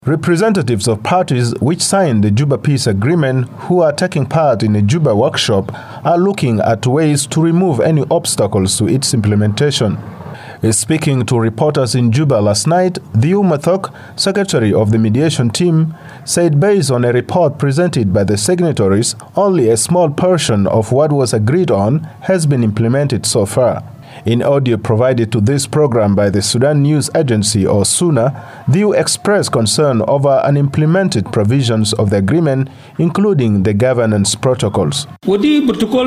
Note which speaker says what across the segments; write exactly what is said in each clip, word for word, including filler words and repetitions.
Speaker 1: Representatives of parties which signed the Juba Peace Agreement who are taking part in a Juba workshop are looking at ways to remove any obstacles to its implementation. Speaking to reporters in Juba last night, Dhieu Mathok, secretary of the mediation team, said based on a report presented by the signatories, only a small portion of what was agreed on has been implemented so far. In audio provided to this program by the Sudan News Agency or SUNA, Dhieu expressed concern over unimplemented provisions of the agreement, including the governance protocols.
Speaker 2: Only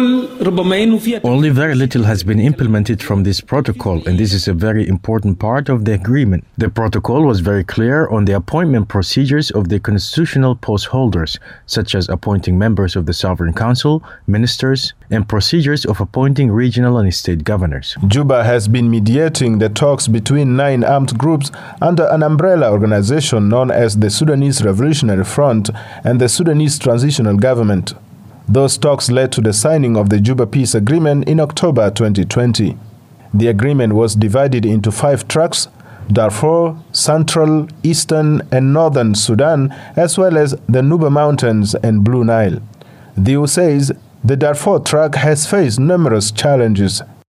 Speaker 2: very little has been implemented from this protocol, and this is a very important part of the agreement. The protocol was very clear on the appointment procedures of the constitutional post holders, such as appointing members of the Sovereign Council, ministers, and procedures of appointing regional and state governors.
Speaker 1: Juba has been mediating the talks between nine armed groups under an umbrella organization known as the Sudanese Revolutionary Front and the Sudanese Transitional Government. Those talks led to the signing of the Juba Peace Agreement in October twenty twenty. The agreement was divided into five tracks: Darfur, Central, Eastern, and Northern Sudan, as well as the Nuba Mountains and Blue Nile. Dhieu says the Darfur track has faced numerous challenges.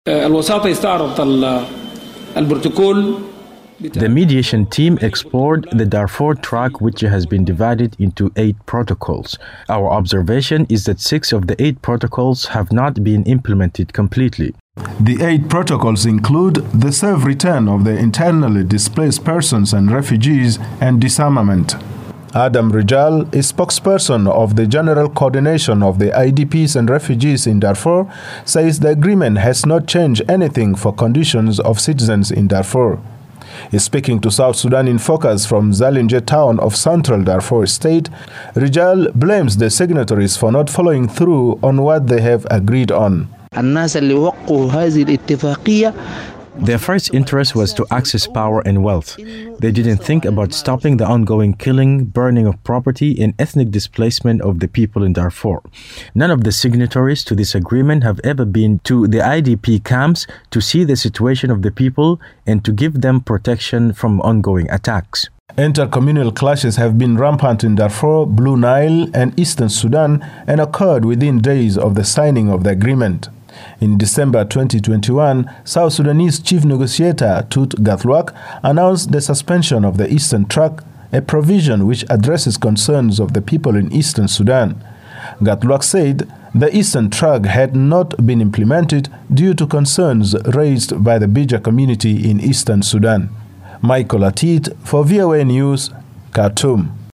Speaker 2: The mediation team explored the Darfur track, which has been divided into eight protocols. Our observation is that six of the eight protocols have not been implemented completely.
Speaker 1: The eight protocols include the safe return of the internally displaced persons and refugees and disarmament. Adam Rijal, a spokesperson of the General Coordination of the I D Ps and Refugees in Darfur, says the agreement has not changed anything for conditions of citizens in Darfur. Speaking to South Sudan in Focus from Zalinje town of Central Darfur State, Rijal blames the signatories for not following through on what they have agreed on.
Speaker 2: Their first interest was to access power and wealth. They didn't think about stopping the ongoing killing, burning of property, and ethnic displacement of the people in Darfur. None of the signatories to this agreement have ever been to the I D P camps to see the situation of the people and to give them protection from ongoing attacks.
Speaker 1: Intercommunal clashes have been rampant in Darfur, Blue Nile, and Eastern Sudan and occurred within days of the signing of the agreement. In December twenty twenty-one, South Sudanese Chief Negotiator Tut Gathluak announced the suspension of the Eastern Track, a provision which addresses concerns of the people in Eastern Sudan. Gathluak said the Eastern Track had not been implemented due to concerns raised by the Bija community in Eastern Sudan. Michael Atit for V O A News, Khartoum.